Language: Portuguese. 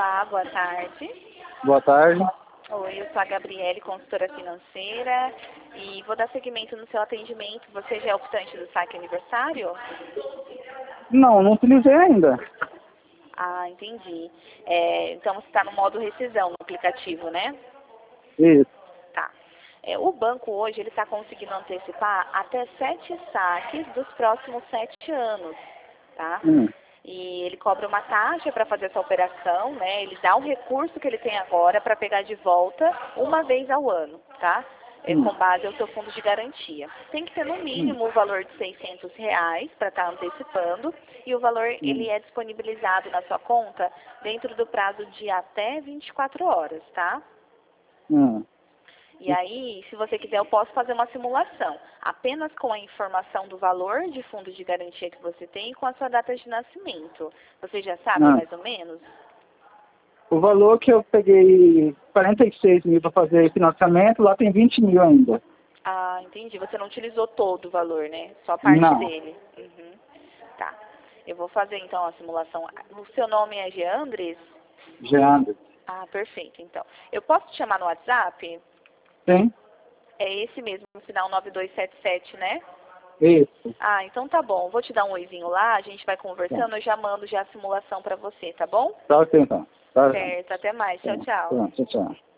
Olá, boa tarde. Boa tarde. Oi, eu sou a Gabriele, consultora financeira, e vou dar seguimento no seu atendimento. Você já é optante do saque aniversário? Não utilizei ainda. Ah, entendi. Então você está no modo rescisão no aplicativo, né? Isso. Tá. O banco hoje ele está conseguindo antecipar até 7 saques dos próximos 7 anos, tá? E ele cobra uma taxa para fazer essa operação, né? Ele dá um recurso que ele tem agora para pegar de volta uma vez ao ano, tá? Com base ao seu fundo de garantia. Tem que ter no mínimo o valor de R$ 600 para estar antecipando, e o valor ele é disponibilizado na sua conta dentro do prazo de até 24 horas, tá? E aí, se você quiser, eu posso fazer uma simulação, apenas com a informação do valor de fundo de garantia que você tem e com a sua data de nascimento. Você já sabe mais ou menos? O valor que eu peguei 46 mil para fazer financiamento, lá tem 20 mil ainda. Ah, entendi. Você não utilizou todo o valor, né? Só parte dele. Tá. Eu vou fazer então a simulação. O seu nome é Geandres? Geandres. Ah, perfeito. Então, eu posso te chamar no WhatsApp? Sim. É esse mesmo, no final 9277, né? Isso. Ah, então tá bom. Vou te dar um oizinho lá, a gente vai conversando, eu já mando já a simulação pra você, tá bom? Tá ok, então. Tá. Certo, até mais. Tchau, tchau. Tchau, tchau.